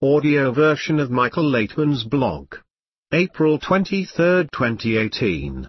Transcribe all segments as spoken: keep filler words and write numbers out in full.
audio version of Michael Laitman's blog. April twenty-third, twenty eighteen.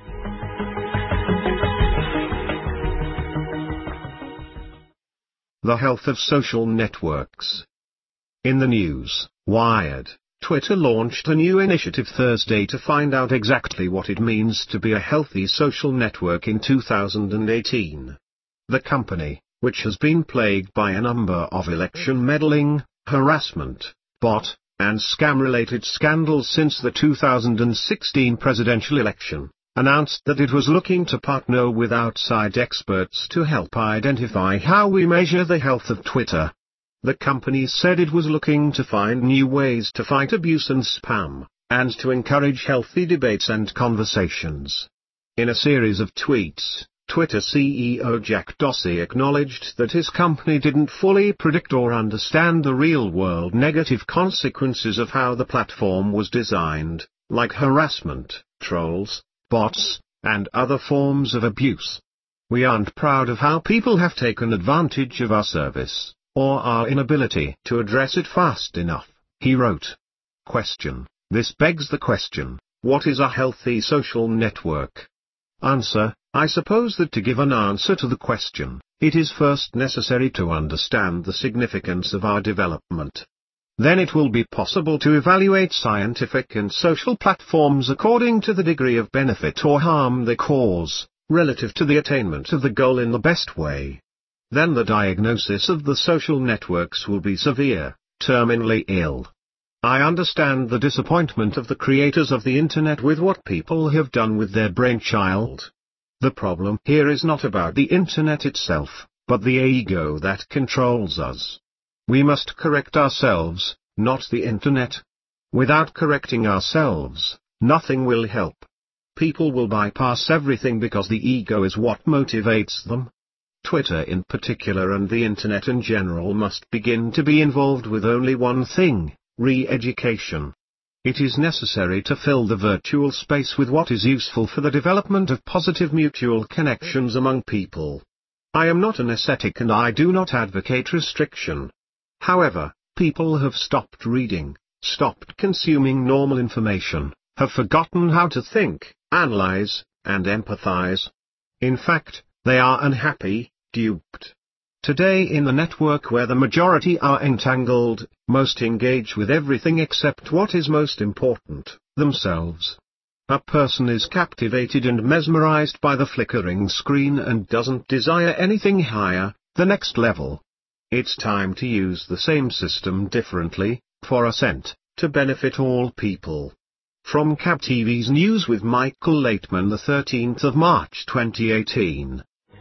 The health of social networks. In the news, Wired, Twitter launched a new initiative Thursday to find out exactly what it means to be a healthy social network in two thousand eighteen. The company, which has been plagued by a number of election meddling, harassment, bot, and scam-related scandals since the two thousand sixteen presidential election, announced that it was looking to partner with outside experts to help identify how we measure the health of Twitter. The company said it was looking to find new ways to fight abuse and spam, and to encourage healthy debates and conversations. In a series of tweets, Twitter C E O Jack Dorsey acknowledged that his company didn't fully predict or understand the real-world negative consequences of how the platform was designed, like harassment, trolls, bots, and other forms of abuse. We aren't proud of how people have taken advantage of our service, or our inability to address it fast enough, he wrote. Question: This begs the question, what is a healthy social network? Answer: I suppose that to give an answer to the question, it is first necessary to understand the significance of our development. Then it will be possible to evaluate scientific and social platforms according to the degree of benefit or harm they cause, relative to the attainment of the goal in the best way. Then the diagnosis of the social networks will be severe, terminally ill. I understand the disappointment of the creators of the Internet with what people have done with their brainchild. The problem here is not about the Internet itself, but the ego that controls us. We must correct ourselves, not the Internet. Without correcting ourselves, nothing will help. People will bypass everything because the ego is what motivates them. Twitter in particular and the Internet in general must begin to be involved with only one thing: re-education. It is necessary to fill the virtual space with what is useful for the development of positive mutual connections among people. I am not an ascetic and I do not advocate restriction. However, people have stopped reading, stopped consuming normal information, have forgotten how to think, analyze, and empathize. In fact, they are unhappy, duped. Today in the network where the majority are entangled, most engage with everything except what is most important, themselves. A person is captivated and mesmerized by the flickering screen and doesn't desire anything higher, the next level. It's time to use the same system differently, for assent, to benefit all people. From C A B T V's News with Michael Laitman, the thirteenth of March twenty eighteen.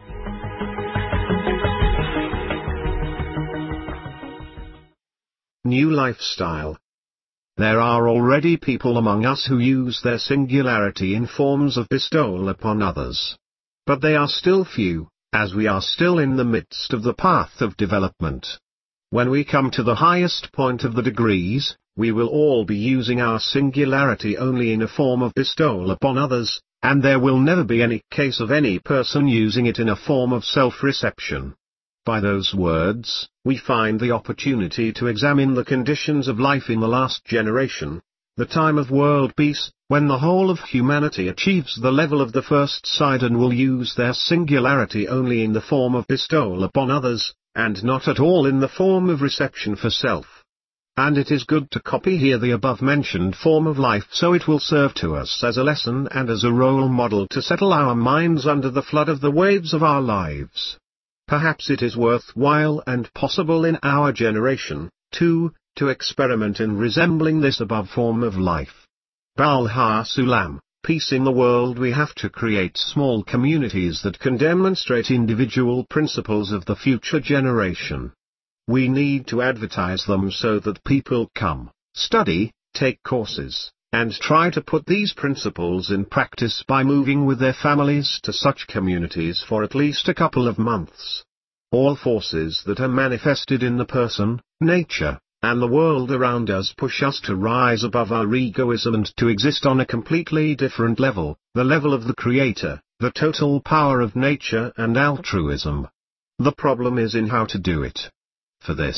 New lifestyle. There are already people among us who use their singularity in forms of bestowal upon others. But they are still few, as we are still in the midst of the path of development. When we come to the highest point of the degrees, we will all be using our singularity only in a form of bestowal upon others, and there will never be any case of any person using it in a form of self-reception. By those words, we find the opportunity to examine the conditions of life in the last generation, the time of world peace, when the whole of humanity achieves the level of the first side and will use their singularity only in the form of bestowal upon others, and not at all in the form of reception for self. And it is good to copy here the above-mentioned form of life so it will serve to us as a lesson and as a role model to settle our minds under the flood of the waves of our lives. Perhaps it is worthwhile and possible in our generation, too, to experiment in resembling this above form of life. Balha Sulam, peace in the world. We have to create small communities that can demonstrate individual principles of the future generation. We need to advertise them so that people come, study, take courses, and try to put these principles in practice by moving with their families to such communities for at least a couple of months. All forces that are manifested in the person, nature, and the world around us push us to rise above our egoism and to exist on a completely different level, the level of the Creator, the total power of nature and altruism. The problem is in how to do it. For this,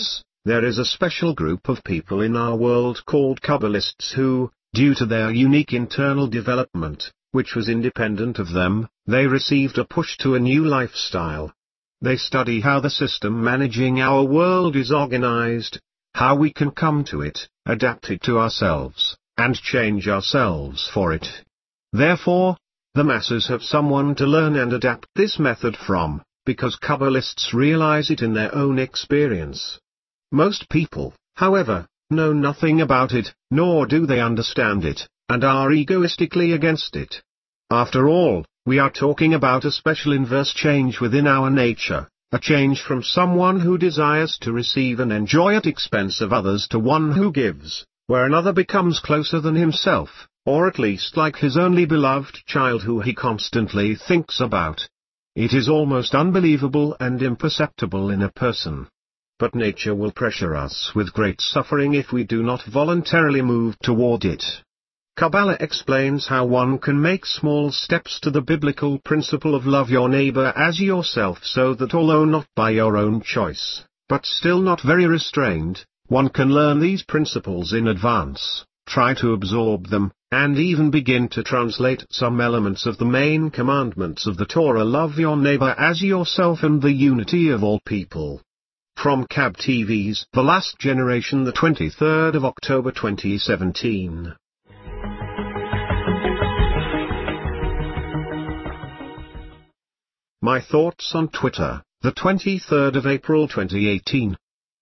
There is a special group of people in our world called Kabbalists who, due to their unique internal development, which was independent of them, they received a push to a new lifestyle. They study how the system managing our world is organized, how we can come to it, adapt it to ourselves, and change ourselves for it. Therefore, the masses have someone to learn and adapt this method from, because Kabbalists realize it in their own experience. Most people, however, know nothing about it, nor do they understand it, and are egoistically against it. After all, we are talking about a special inverse change within our nature, a change from someone who desires to receive and enjoy at expense of others to one who gives, where another becomes closer than himself, or at least like his only beloved child who he constantly thinks about. It is almost unbelievable and imperceptible in a person. But nature will pressure us with great suffering if we do not voluntarily move toward it. Kabbalah explains how one can make small steps to the biblical principle of love your neighbor as yourself, so that although not by your own choice, but still not very restrained, one can learn these principles in advance, try to absorb them, and even begin to translate some elements of the main commandments of the Torah: love your neighbor as yourself and the unity of all people. From K A B T V's The Last Generation, the twenty-third of October twenty seventeen. My thoughts on Twitter, the twenty-third of April twenty eighteen.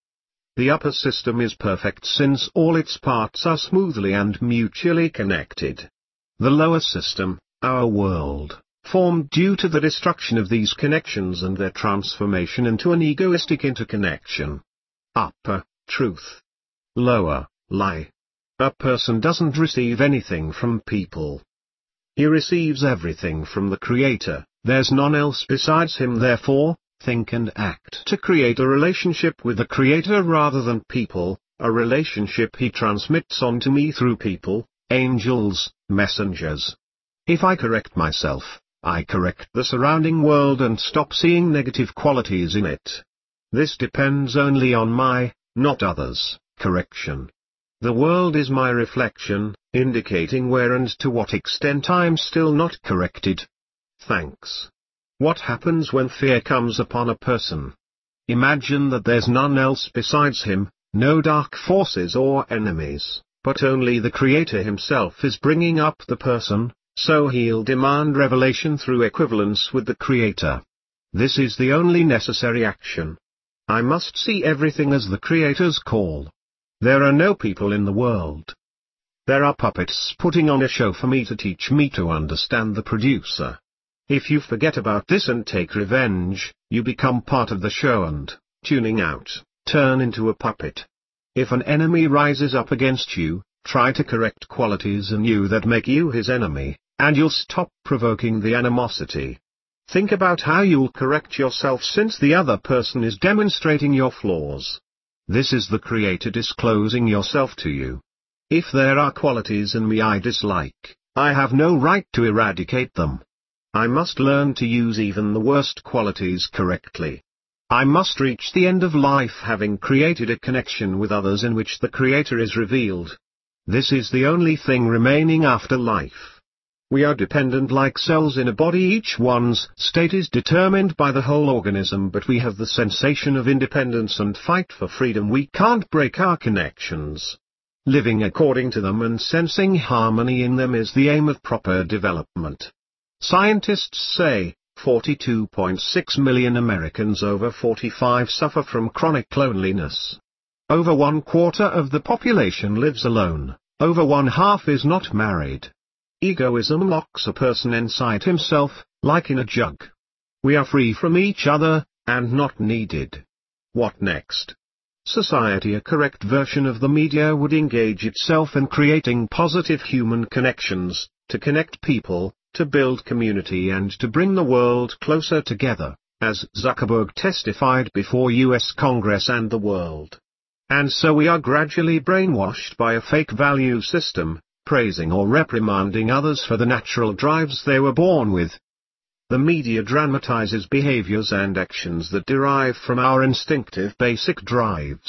The upper system is perfect since all its parts are smoothly and mutually connected. The lower system, our world, formed due to the destruction of these connections and their transformation into an egoistic interconnection. Upper, truth. Lower, lie. A person doesn't receive anything from people. He receives everything from the Creator. There's none else besides him. Therefore, think and act to create a relationship with the Creator rather than people, a relationship he transmits on to me through people, angels, messengers. If I correct myself, I correct the surrounding world and stop seeing negative qualities in it. This depends only on my, not others, correction. The world is my reflection, indicating where and to what extent I'm still not corrected. Thanks. What happens when fear comes upon a person? Imagine that there's none else besides him, no dark forces or enemies, but only the Creator himself is bringing up the person, so he'll demand revelation through equivalence with the Creator. This is the only necessary action. I must see everything as the Creator's call. There are no people in the world. There are puppets putting on a show for me to teach me to understand the producer. If you forget about this and take revenge, you become part of the show and, tuning out, turn into a puppet. If an enemy rises up against you, try to correct qualities in you that make you his enemy, and you'll stop provoking the animosity. Think about how you'll correct yourself since the other person is demonstrating your flaws. This is the Creator disclosing yourself to you. If there are qualities in me I dislike, I have no right to eradicate them. I must learn to use even the worst qualities correctly. I must reach the end of life having created a connection with others in which the Creator is revealed. This is the only thing remaining after life. We are dependent like cells in a body. Each one's state is determined by the whole organism, but we have the sensation of independence and fight for freedom. We can't break our connections. Living according to them and sensing harmony in them is the aim of proper development. Scientists say, forty-two point six million Americans over forty-five suffer from chronic loneliness. Over one quarter of the population lives alone, over one half is not married. Egoism locks a person inside himself, like in a jug. We are free from each other, and not needed. What next? Society, a correct version of the media, would engage itself in creating positive human connections, to connect people, to build community and to bring the world closer together, as Zuckerberg testified before U S Congress and the world. And so we are gradually brainwashed by a fake value system, praising or reprimanding others for the natural drives they were born with. The media dramatizes behaviors and actions that derive from our instinctive basic drives.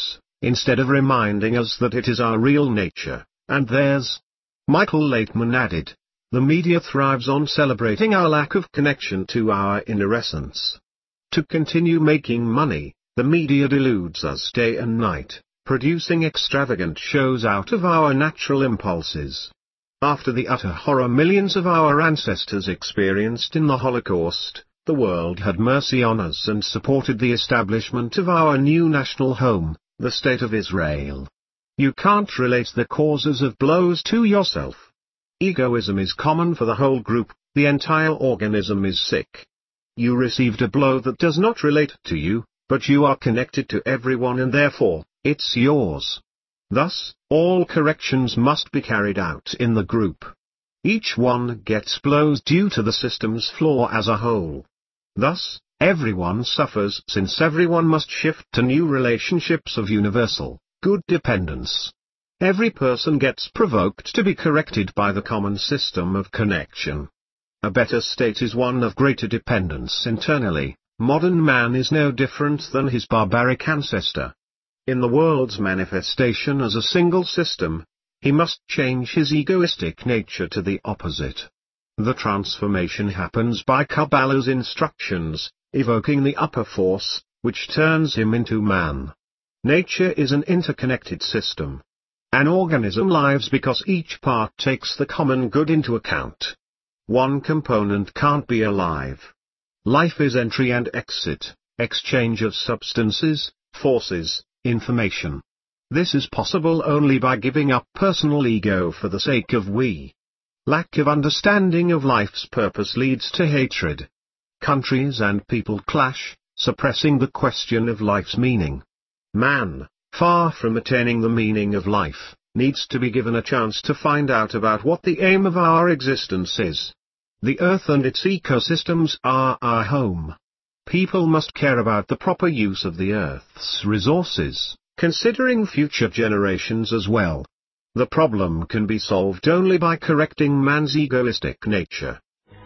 instead of reminding us that it is our real nature, and theirs. Michael Laitman added, "The media thrives on celebrating our lack of connection to our inner essence. To continue making money, the media deludes us day and night, producing extravagant shows out of our natural impulses. After the utter horror millions of our ancestors experienced in the Holocaust, the world had mercy on us and supported the establishment of our new national home, the State of Israel. You can't relate the causes of blows to yourself. Egoism is common for the whole group, the entire organism is sick. You received a blow that does not relate to you, but you are connected to everyone and therefore, it's yours. Thus, all corrections must be carried out in the group. Each one gets blows due to the system's flaw as a whole. Thus, everyone suffers since everyone must shift to new relationships of universal, good dependence. Every person gets provoked to be corrected by the common system of connection. A better state is one of greater dependence internally. Modern man is no different than his barbaric ancestor. In the world's manifestation as a single system, he must change his egoistic nature to the opposite. The transformation happens by Kabbalah's instructions, evoking the upper force, which turns him into man. Nature is an interconnected system. An organism lives because each part takes the common good into account. One component can't be alive. Life is entry and exit, exchange of substances, forces, information. This is possible only by giving up personal ego for the sake of we. Lack of understanding of life's purpose leads to hatred. Countries and people clash, suppressing the question of life's meaning. Man, far from attaining the meaning of life, needs to be given a chance to find out about what the aim of our existence is. The earth and its ecosystems are our home. People must care about the proper use of the earth's resources, considering future generations as well. The problem can be solved only by correcting man's egoistic nature.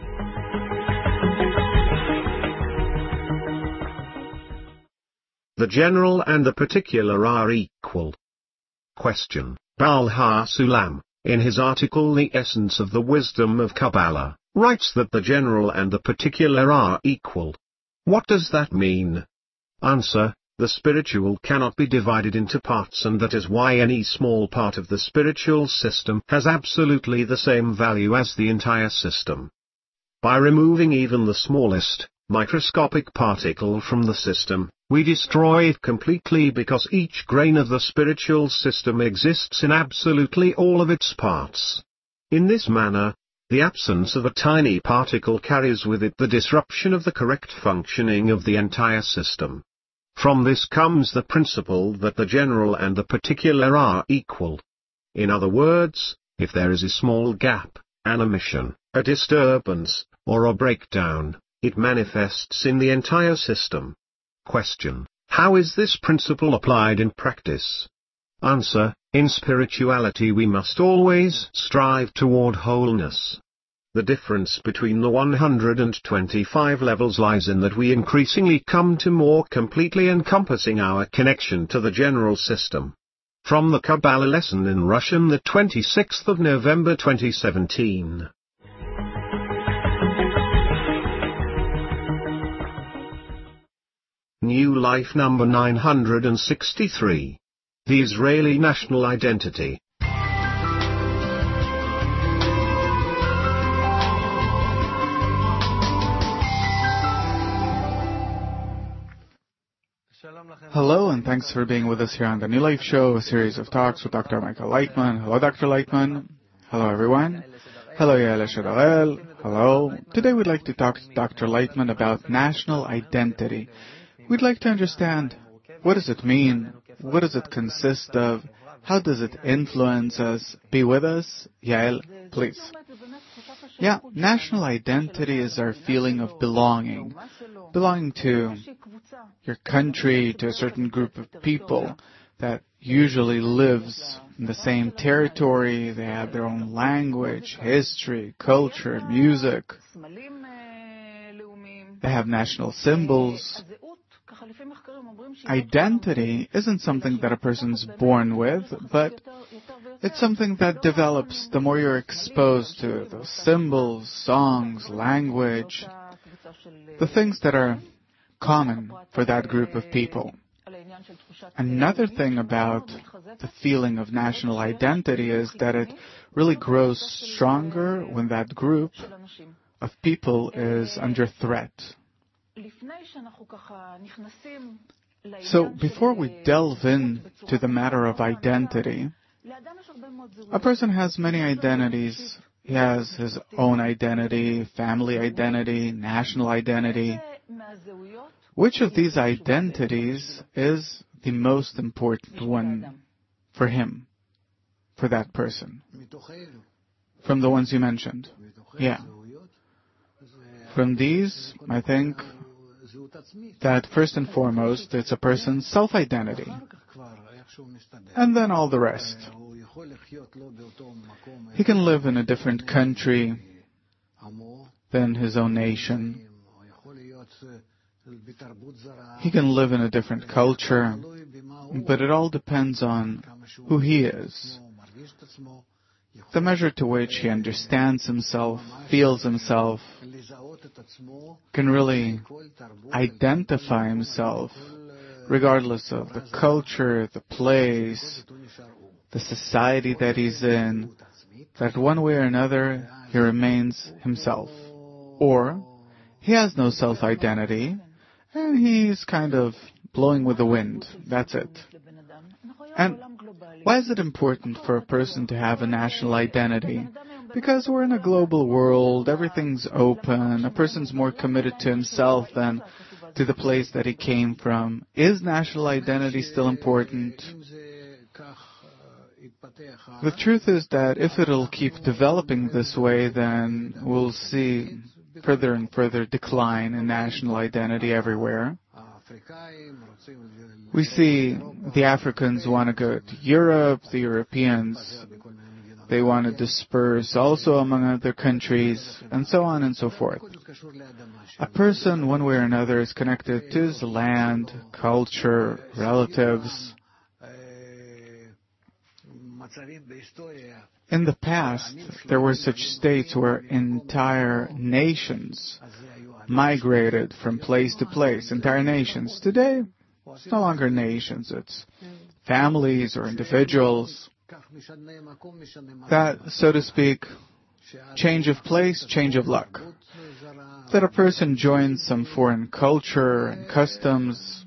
The general and the particular are equal. Question. Baal HaSulam, in his article The Essence of the Wisdom of Kabbalah, writes that the general and the particular are equal. What does that mean? Answer. The spiritual cannot be divided into parts, and that is why any small part of the spiritual system has absolutely the same value as the entire system. By removing even the smallest, microscopic particle from the system, we destroy it completely, because each grain of the spiritual system exists in absolutely all of its parts. In this manner, the absence of a tiny particle carries with it the disruption of the correct functioning of the entire system. From this comes the principle that the general and the particular are equal. In other words, if there is a small gap, an omission, a disturbance, or a breakdown, it manifests in the entire system. Question. How is this principle applied in practice? Answer. In spirituality we must always strive toward wholeness. The difference between the one hundred twenty-five levels lies in that we increasingly come to more completely encompassing our connection to the general system. From the Kabbalah lesson in Russian, the twenty-sixth of November twenty seventeen. New Life number nine hundred sixty-three. The Israeli National Identity. Hello, and thanks for being with us here on the New Life Show, a series of talks with Doctor Michael Laitman. Hello, Doctor Laitman. Hello, everyone. Hello, Yael Shadorel. Hello. Today we'd like to talk to Doctor Laitman about national identity. We'd like to understand, what does it mean? What does it consist of? How does it influence us? Be with us. Yael, please. Yeah, national identity is our feeling of belonging. Belonging to your country, to a certain group of people that usually lives in the same territory. They have their own language, history, culture, music. They have national symbols. identity isn't something that a person's born with, but it's something that develops the more you're exposed to the symbols, songs, language, the things that are common for that group of people. Another thing about the feeling of national identity is that it really grows stronger when that group of people is under threat. So before we delve into the matter of identity, a person has many identities. He has his own identity, family identity, national identity. Which of these identities is the most important one for him, for that person? From the ones you mentioned. Yeah. From these, I think that first and foremost, it's a person's self-identity. And then all the rest. He can live in a different country than his own nation. He can live in a different culture, but it all depends on who he is. The measure to which he understands himself, feels himself, can really identify himself regardless of the culture, the place, the society that he's in, that one way or another he remains himself. Or he has no self-identity, and he's kind of blowing with the wind. That's it. And why is it important for a person to have a national identity? Because we're in a global world, everything's open, a person's more committed to himself than to the place that he came from. Is national identity still important? The truth is that if it'll keep developing this way, then we'll see further and further decline in national identity everywhere. We see the Africans want to go to Europe, the Europeans, they want to disperse also among other countries, and so on and so forth. A person, one way or another, is connected to his land, culture, relatives. In the past, there were such states where entire nations migrated from place to place, entire nations. Today, it's no longer nations, it's families or individuals. That, so to speak, change of place, change of luck. That a person joins some foreign culture and customs.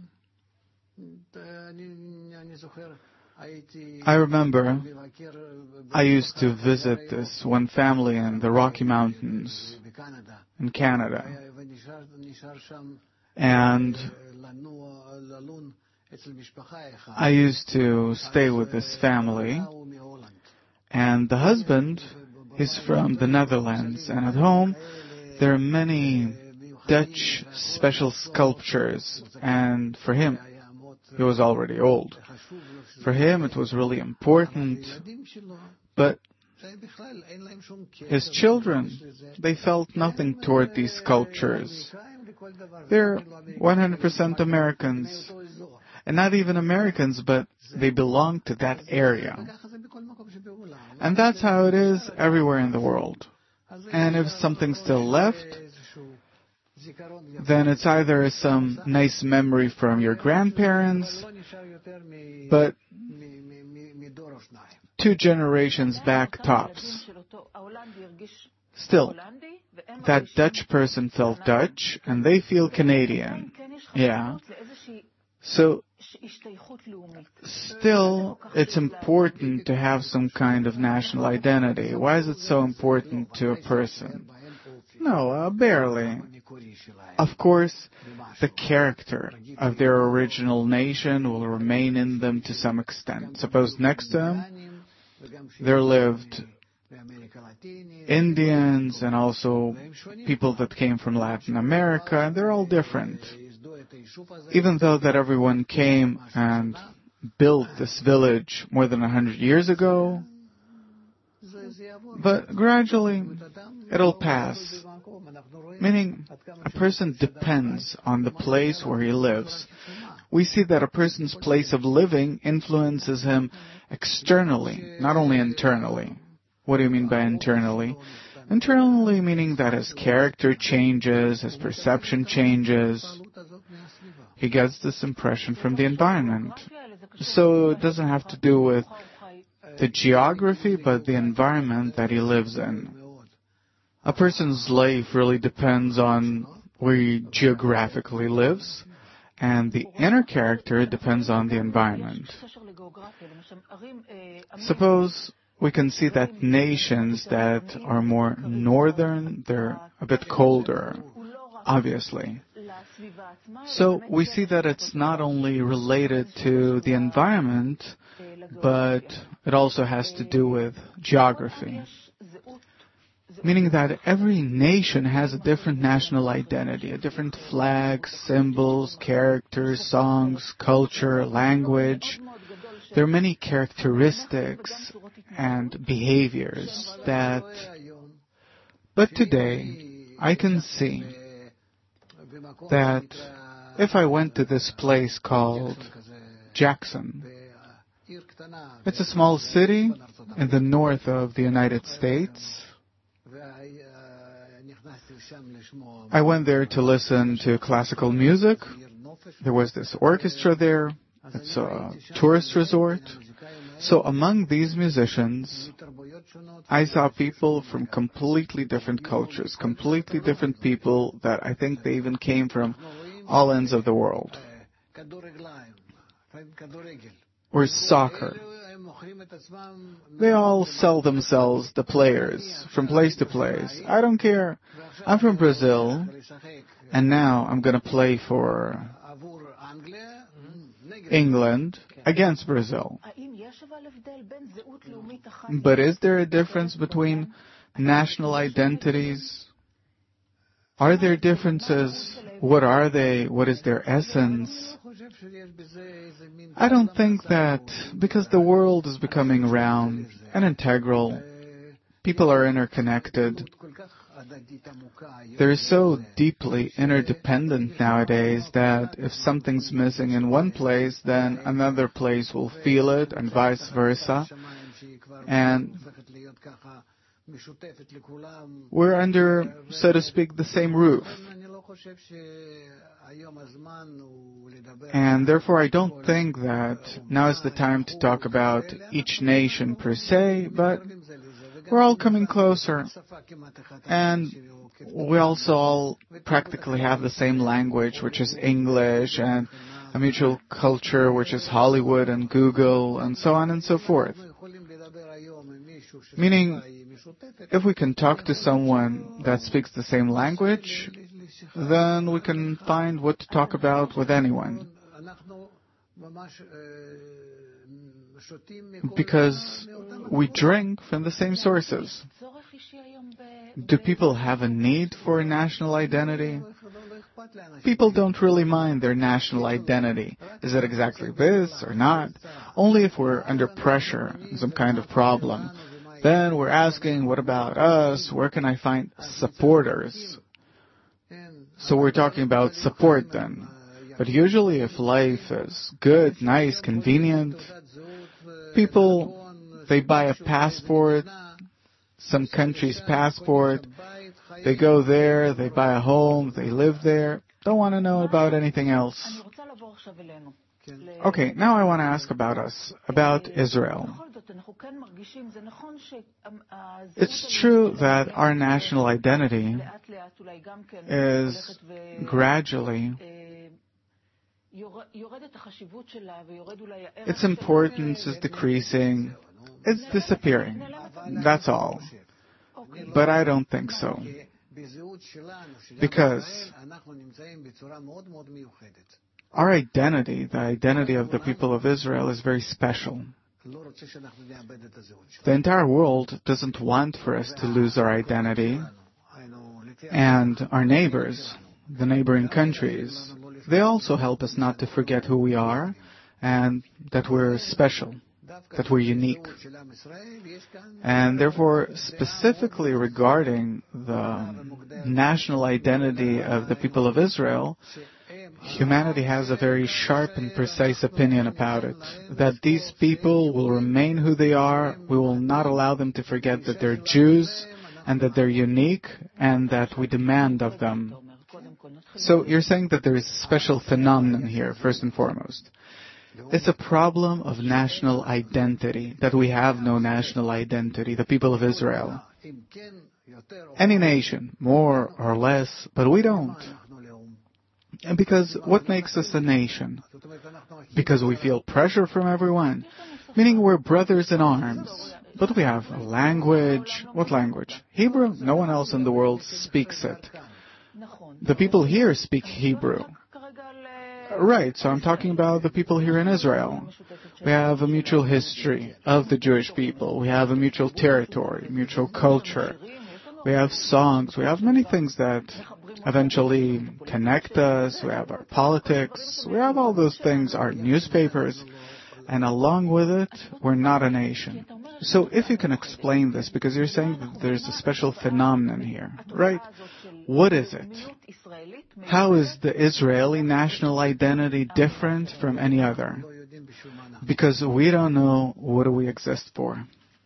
I remember I used to visit this one family in the Rocky Mountains in Canada. And I used to stay with this family. And the husband is from the Netherlands. And at home, there are many Dutch special sculptures. And for him, he was already old. For him, it was really important. But his children, they felt nothing toward these sculptures. They're one hundred percent Americans. And not even Americans, but they belong to that area. And that's how it is everywhere in the world. And if something's still left, then it's either some nice memory from your grandparents, but two generations back tops. Still, that Dutch person felt Dutch, and they feel Canadian. Yeah. So, still, it's important to have some kind of national identity. Why is it so important to a person? No, uh, barely. Of course, the character of their original nation will remain in them to some extent. Suppose next to them, there lived Indians and also people that came from Latin America, and they're all different. Even though that everyone came and built this village more than a hundred years ago, but gradually it'll pass. Meaning, a person depends on the place where he lives. we see that a person's place of living influences him externally, not only internally. What do you mean by internally? Internally meaning that his character changes, his perception changes. He gets this impression from the environment. So it doesn't have to do with the geography, but the environment that he lives in. A person's life really depends on where he geographically lives, and the inner character depends on the environment. Suppose we can see that nations that are more northern, they're a bit colder, obviously. So we see that it's not only related to the environment, but it also has to do with geography. Meaning that every nation has a different national identity, a different flag, symbols, characters, songs, culture, language. There are many characteristics and behaviors that... But today, I can see that if I went to this place called Jackson, it's a small city in the north of the United States. I went there to listen to classical music. There was this orchestra there. It's a tourist resort. So among these musicians, I saw people from completely different cultures, completely different people that I think they even came from all ends of the world. Or soccer. They all sell themselves, the players, from place to place. I don't care. I'm from Brazil, and now I'm going to play for England against Brazil. But is there a difference between national identities? Are there differences? What are they? What is their essence? I don't think that, because the world is becoming round and integral, people are interconnected. They're so deeply interdependent nowadays that if something's missing in one place, then another place will feel it, and vice versa. And we're under, so to speak, the same roof. And therefore, I don't think that now is the time to talk about each nation per se, but we're all coming closer. And we also all practically have the same language, which is English, and a mutual culture, which is Hollywood and Google, and so on and so forth. Meaning, if we can talk to someone that speaks the same language, then we can find what to talk about with anyone. Because we drink from the same sources. Do people have a need for a national identity? People don't really mind their national identity. Is it exactly this or not? Only if we're under pressure, some kind of problem. Then we're asking, what about us? Where can I find supporters? So we're talking about support then. But usually if life is good, nice, convenient, people, they buy a passport, some country's passport, they go there, they buy a home, they live there, don't want to know about anything else. Okay, now I want to ask about us, about Israel. It's true that our national identity is gradually, its importance is decreasing, it's disappearing, that's all. But I don't think so. Because our identity, the identity of the people of Israel, is very special. The entire world doesn't want for us to lose our identity, and our neighbors, the neighboring countries, they also help us not to forget who we are and that we're special, that we're unique. And therefore, specifically regarding the national identity of the people of Israel, humanity has a very sharp and precise opinion about it, that these people will remain who they are. We will not allow them to forget that they're Jews and that they're unique and that we demand of them. So you're saying that there is a special phenomenon here, first and foremost. It's a problem of national identity, that we have no national identity, the people of Israel. Any nation, more or less, but we don't. And because what makes us a nation? Because we feel pressure from everyone, meaning we're brothers in arms. But we have a language. What language? Hebrew? No one else in the world speaks it. The people here speak Hebrew. Right, so I'm talking about the people here in Israel. We have a mutual history of the Jewish people. We have a mutual territory, mutual culture. We have songs. We have many things that eventually connect us. We have our politics. We have all those things, our newspapers. And along with it, we're not a nation. So if you can explain this, because you're saying that there's a special phenomenon here, right? What is it? How is the Israeli national identity different from any other? Because we don't know what do we exist for.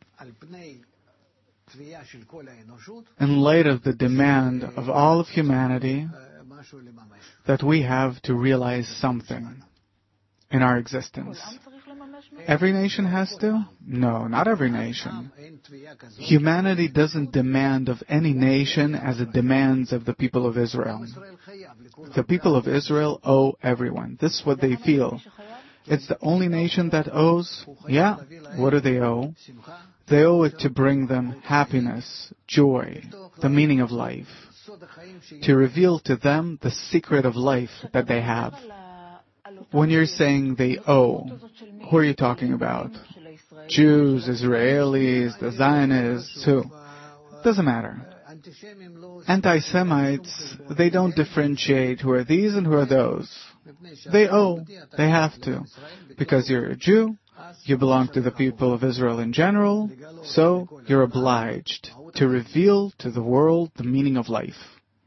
In light of the demand of all of humanity, that we have to realize something in our existence. Every nation has to? No, not every nation. Humanity doesn't demand of any nation as it demands of the people of Israel. The people of Israel owe everyone. This is what they feel. It's the only nation that owes? Yeah. What do they owe? They owe it to bring them happiness, joy, the meaning of life, to reveal to them the secret of life that they have. When you're saying they owe, who are you talking about? Jews, Israelis, the Zionists, who? Doesn't matter. Anti-Semites, they don't differentiate who are these and who are those. They owe. They have to. Because you're a Jew, you belong to the people of Israel in general, so you're obliged to reveal to the world the meaning of life.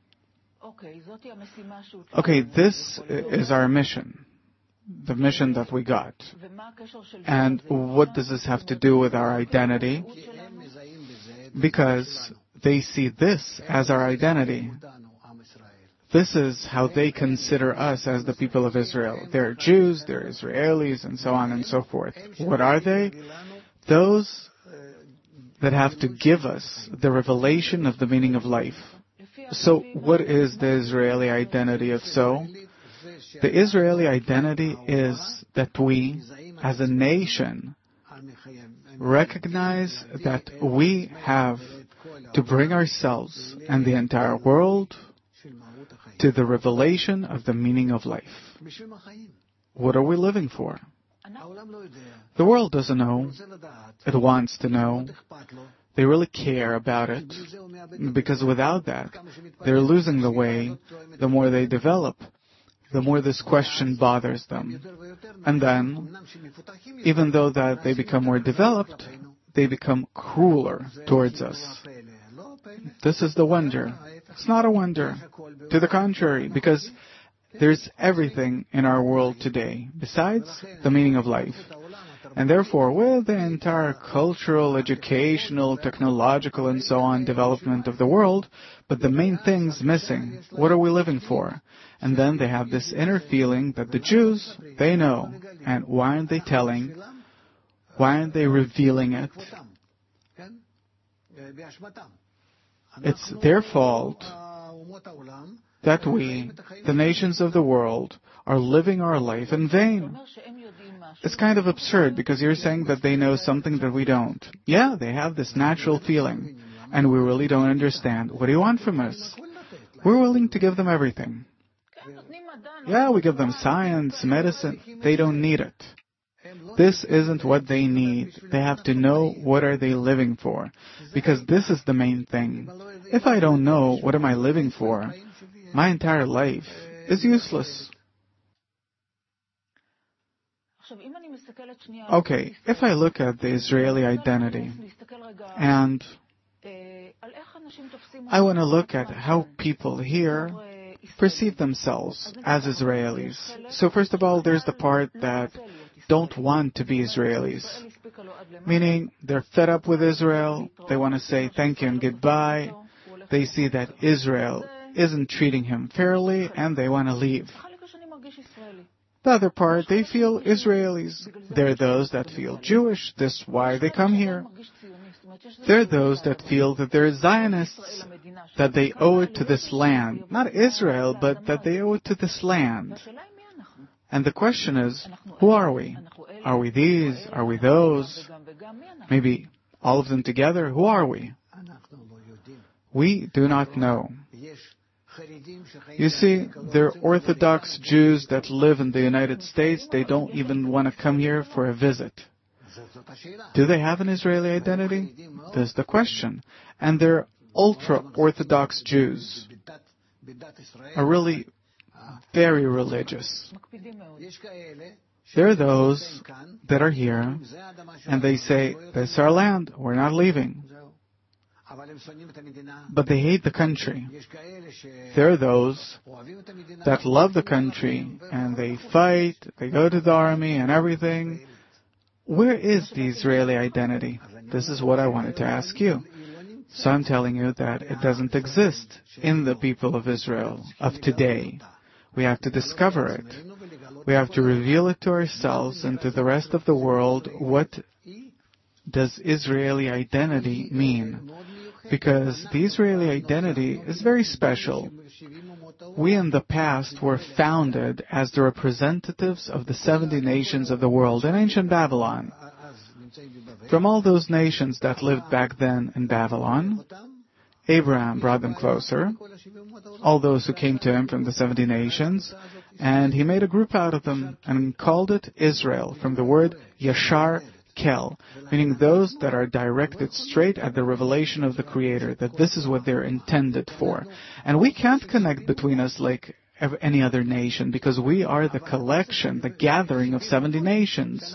Okay, this is our mission. The mission that we got. And what does this have to do with our identity? Because they see this as our identity. This is how they consider us as the people of Israel. They're Jews, they're Israelis, and so on and so forth. What are they? Those that have to give us the revelation of the meaning of life. So what is the Israeli identity if so? The Israeli identity is that we, as a nation, recognize that we have to bring ourselves and the entire world to the revelation of the meaning of life. What are we living for? The world doesn't know. It wants to know. They really care about it, because without that, they're losing the way. The more they develop, the more this question bothers them. And then, even though that they become more developed, they become crueler towards us. This is the wonder. It's not a wonder. To the contrary, because there's everything in our world today, besides the meaning of life. And therefore, with the entire cultural, educational, technological, and so on development of the world, but the main thing's missing. What are we living for? And then they have this inner feeling that the Jews, they know. And why aren't they telling? Why aren't they revealing it? It's their fault that we, the nations of the world, are living our life in vain. It's kind of absurd because you're saying that they know something that we don't. Yeah, they have this natural feeling, and we really don't understand. What do you want from us? We're willing to give them everything. Yeah, we give them science, medicine. They don't need it. This isn't what they need. They have to know what are they living for, because this is the main thing. If I don't know what am I living for, my entire life is useless. Okay, if I look at the Israeli identity, and I want to look at how people here perceive themselves as Israelis. So first of all, there's the part that don't want to be Israelis, meaning they're fed up with Israel, they want to say thank you and goodbye, they see that Israel isn't treating him fairly, and they want to leave. The other part, they feel Israelis. They're those that feel Jewish, this is why they come here. They're those that feel that they're Zionists, that they owe it to this land, not Israel, but that they owe it to this land. And the question is, who are we? Are we these? Are we those? Maybe all of them together? Who are we? We do not know. You see, there are Orthodox Jews that live in the United States. They don't even want to come here for a visit. Do they have an Israeli identity? That's the question. And there are ultra-Orthodox Jews, are really very religious. There are those that are here, and they say, this is our land, we're not leaving. But they hate the country. There are those that love the country, and they fight, they go to the army and everything. Where is the Israeli identity? This is what I wanted to ask you. So I'm telling you that it doesn't exist in the people of Israel of today. We have to discover it. We have to reveal it to ourselves and to the rest of the world. What does Israeli identity mean? Because the Israeli identity is very special. We in the past were founded as the representatives of the seventy nations of the world in ancient Babylon. From all those nations that lived back then in Babylon, Abraham brought them closer, all those who came to him from the seventy nations, and he made a group out of them and called it Israel, from the word Yashar Kel, meaning those that are directed straight at the revelation of the Creator, that this is what they're intended for. And we can't connect between us like any other nation, because we are the collection, the gathering of seventy nations.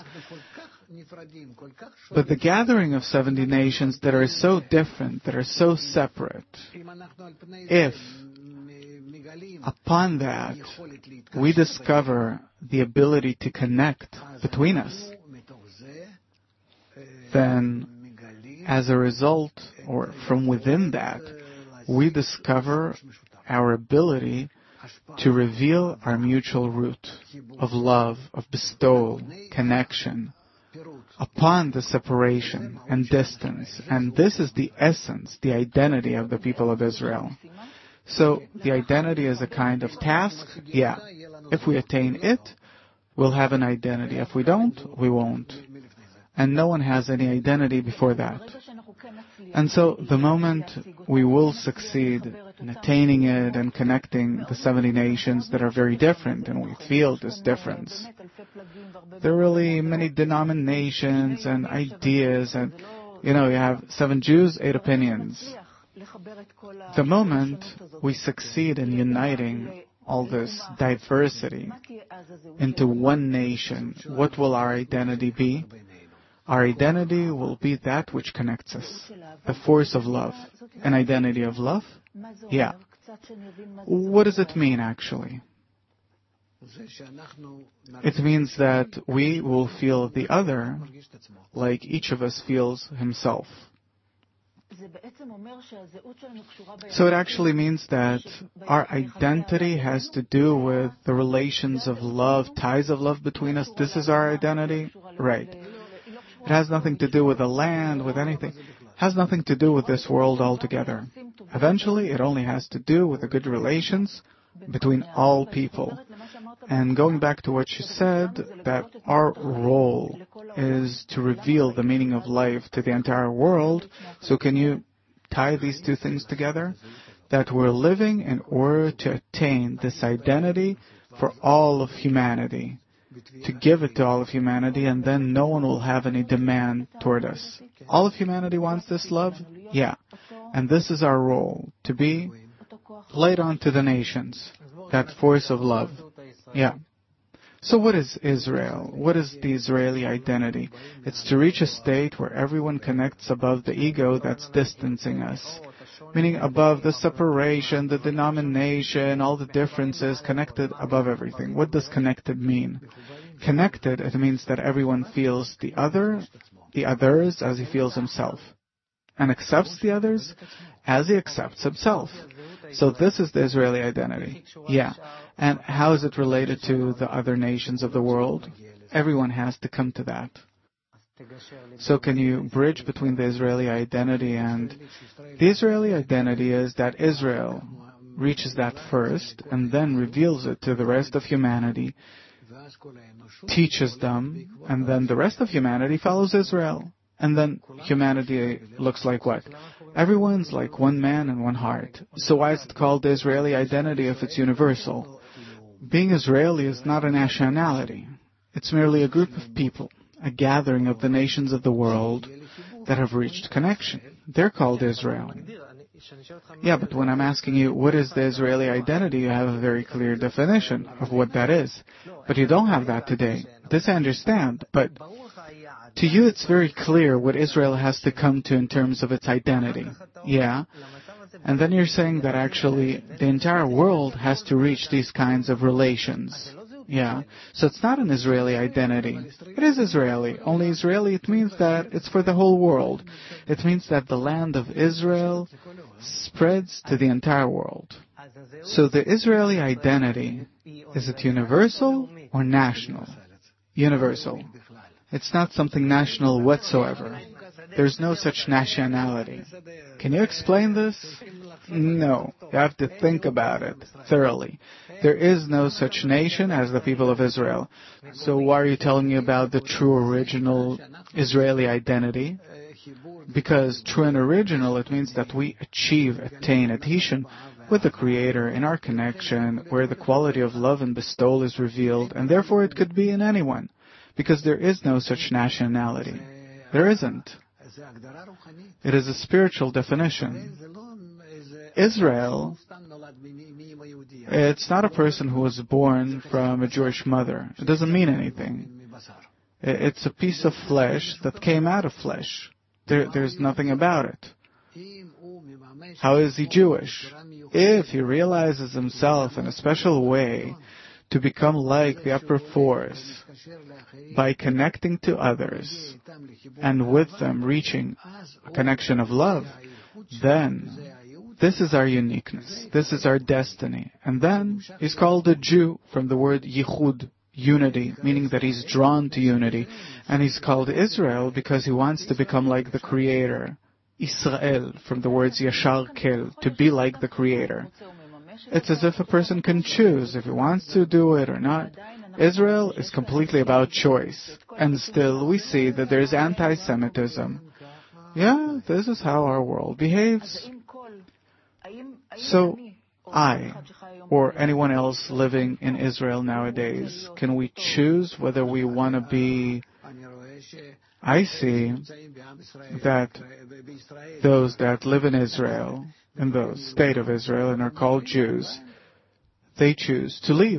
But the gathering of seventy nations that are so different, that are so separate, if upon that we discover the ability to connect between us, then as a result, or from within that, we discover our ability to reveal our mutual root of love, of bestowal, connection, upon the separation and distance. And this is the essence, the identity of the people of Israel. So the identity is a kind of task. Yeah. If we attain it, we'll have an identity. If we don't, we won't. And no one has any identity before that. And so the moment we will succeed in attaining it and connecting the seventy nations that are very different, and we feel this difference, there are really many denominations and ideas, and, you know, you have seven Jews, eight opinions. The moment we succeed in uniting all this diversity into one nation, what will our identity be? Our identity will be that which connects us, the force of love. An identity of love? Yeah. What does it mean, actually? It means that we will feel the other like each of us feels himself. So it actually means that our identity has to do with the relations of love, ties of love between us. This is our identity? Right. It has nothing to do with the land, with anything. It has nothing to do with this world altogether. Eventually, it only has to do with the good relations between all people. And going back to what you said, that our role is to reveal the meaning of life to the entire world. So can you tie these two things together? That we're living in order to attain this identity for all of humanity, to give it to all of humanity, and then no one will have any demand toward us. All of humanity wants this love? Yeah. And this is our role, to be laid on to the nations, that force of love. Yeah. So what is Israel? What is the Israeli identity? It's to reach a state where everyone connects above the ego that's distancing us. meaning above the separation, the denomination, all the differences, connected above everything. What does connected mean? Connected, it means that everyone feels the other, the others as he feels himself, and accepts the others as he accepts himself. So this is the Israeli identity. Yeah. And how is it related to the other nations of the world? Everyone has to come to that. So can you bridge between the Israeli identity and... The Israeli identity is that Israel reaches that first and then reveals it to the rest of humanity, teaches them, and then the rest of humanity follows Israel. And then humanity looks like what? Everyone's like one man and one heart. So why is it called the Israeli identity if it's universal? Being Israeli is not a nationality. It's merely a group of people, a gathering of the nations of the world that have reached connection. They're called Israel. Yeah, but when I'm asking you, what is the Israeli identity, you have a very clear definition of what that is. But you don't have that today. This I understand, but to you it's very clear what Israel has to come to in terms of its identity. Yeah. And then you're saying that actually the entire world has to reach these kinds of relations. Yeah. So it's not an Israeli identity. It is Israeli. Only Israeli, it means that it's for the whole world. It means that the land of Israel spreads to the entire world. So the Israeli identity, is it universal or national? Universal. It's not something national whatsoever. There's no such nationality. Can you explain this? No. You have to think about it thoroughly. There is no such nation as the people of Israel. So why are you telling me about the true original Israeli identity? Because true and original, it means that we achieve, attain adhesion with the Creator in our connection, where the quality of love and bestowal is revealed, and therefore it could be in anyone. Because there is no such nationality. There isn't. It is a spiritual definition. Israel, it's not a person who was born from a Jewish mother. It doesn't mean anything. It's a piece of flesh that came out of flesh. There, there's nothing about it. How is he Jewish? If he realizes himself in a special way to become like the upper force by connecting to others and with them reaching a connection of love, then this is our uniqueness. This is our destiny. And then he's called a Jew from the word yichud, unity, meaning that he's drawn to unity. And he's called Israel because he wants to become like the Creator. Israel from the words yashar kel, to be like the Creator. It's as if a person can choose if he wants to do it or not. Israel is completely about choice. And still we see that there's anti-Semitism. Yeah, this is how our world behaves. So, I, or anyone else living in Israel nowadays, can we choose whether we want to be... I see that those that live in Israel, in the state of Israel, and are called Jews, they choose to leave.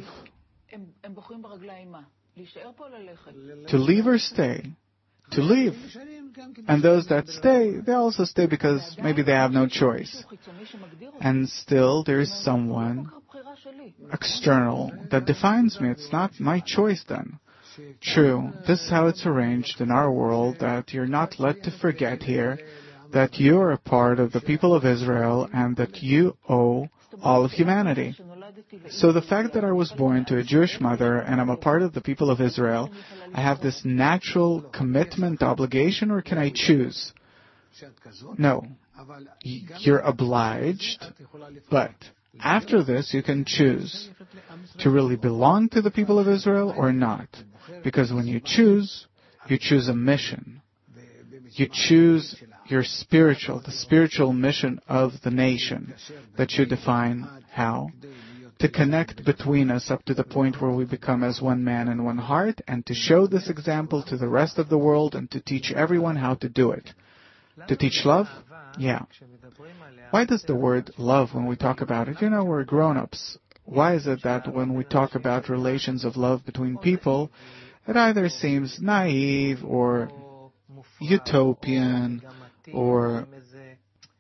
To leave or stay. To leave. And those that stay, they also stay because maybe they have no choice. And still there is someone external that defines me. It's not my choice then. True, this is how it's arranged in our world, that you're not led to forget here that you are a part of the people of Israel and that you owe all of humanity. So the fact that I was born to a Jewish mother and I'm a part of the people of Israel, I have this natural commitment, obligation, or can I choose? No. You're obliged, but after this you can choose to really belong to the people of Israel or not. Because when you choose, you choose a mission. You choose your spiritual, the spiritual mission of the nation that you define how? To connect between us up to the point where we become as one man and one heart, and to show this example to the rest of the world and to teach everyone how to do it. To teach love? Yeah. Why does the word love, when we talk about it, you know, we're grown-ups. Why is it that when we talk about relations of love between people, it either seems naive or utopian, or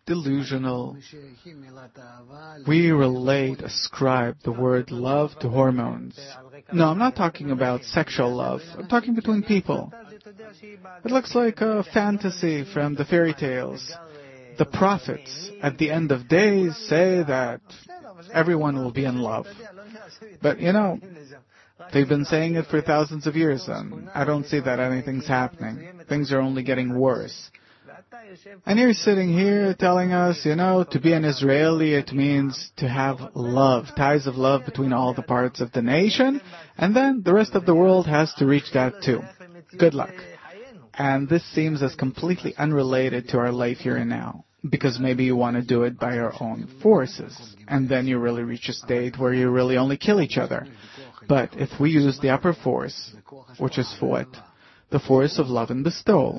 delusional. We relate, ascribe the word love to hormones. No, I'm not talking about sexual love. I'm talking between people. It looks like a fantasy from the fairy tales. The prophets, at the end of days, say that everyone will be in love. But, you know, they've been saying it for thousands of years, and I don't see that anything's happening. Things are only getting worse. And you're sitting here telling us, you know, to be an Israeli, it means to have love, ties of love between all the parts of the nation, and then the rest of the world has to reach that too. Good luck. And this seems as completely unrelated to our life here and now, because maybe you want to do it by your own forces, and then you really reach a state where you really only kill each other. But if we use the upper force, which is what? The force of love and bestowal,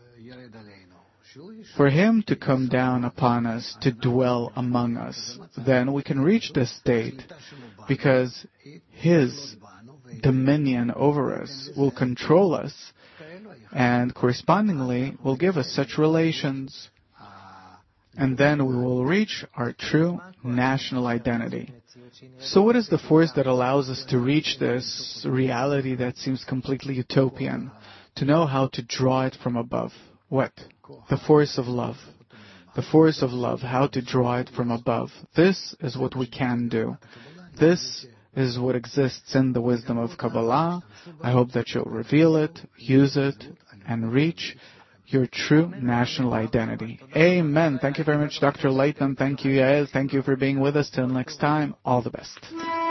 for Him to come down upon us, to dwell among us, then we can reach this state, because His dominion over us will control us, and correspondingly will give us such relations. And then we will reach our true national identity. So what is the force that allows us to reach this reality that seems completely utopian? To know how to draw it from above. What? The force of love. The force of love, how to draw it from above. This is what we can do. This is what exists in the wisdom of Kabbalah. I hope that you'll reveal it, use it, and reach your true national identity. Amen. Thank you very much, Doctor Lightman. Thank you, Yael. Thank you for being with us. Till next time, all the best.